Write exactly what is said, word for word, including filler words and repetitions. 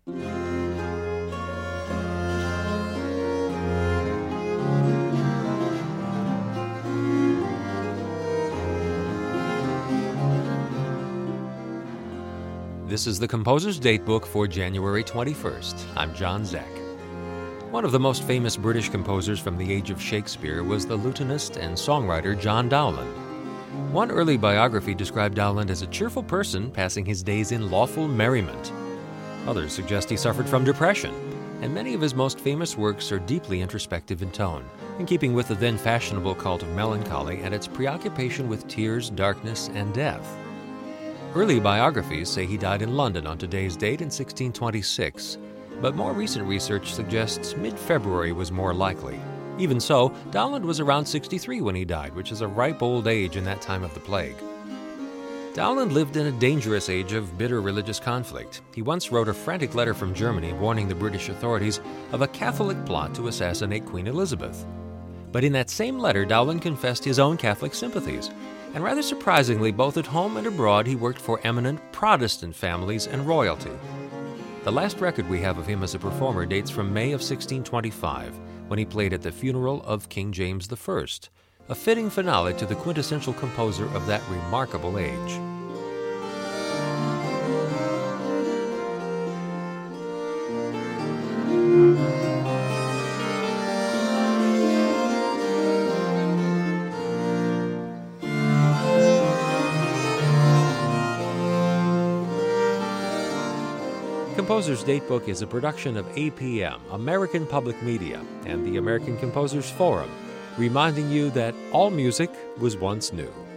This is the Composer's Datebook for January twenty-first. I'm John Zeck. One of the most famous British composers from the age of Shakespeare was the lutenist and songwriter John Dowland. One early biography described Dowland as a cheerful person passing his days in lawful merriment. Others suggest he suffered from depression, and many of his most famous works are deeply introspective in tone, in keeping with the then fashionable cult of melancholy and its preoccupation with tears, darkness, and death. Early biographies say he died in London on today's date in sixteen twenty-six, but more recent research suggests mid-February was more likely. Even so, Dowland was around sixty-three when he died, which is a ripe old age in that time of the plague. Dowland lived in a dangerous age of bitter religious conflict. He once wrote a frantic letter from Germany warning the British authorities of a Catholic plot to assassinate Queen Elizabeth. But in that same letter, Dowland confessed his own Catholic sympathies. And rather surprisingly, both at home and abroad, he worked for eminent Protestant families and royalty. The last record we have of him as a performer dates from May of sixteen twenty-five, when he played at the funeral of King James the First, a fitting finale to the quintessential composer of that remarkable age. Composer's Datebook is a production of A P M, American Public Media, and the American Composers Forum, reminding you that all music was once new.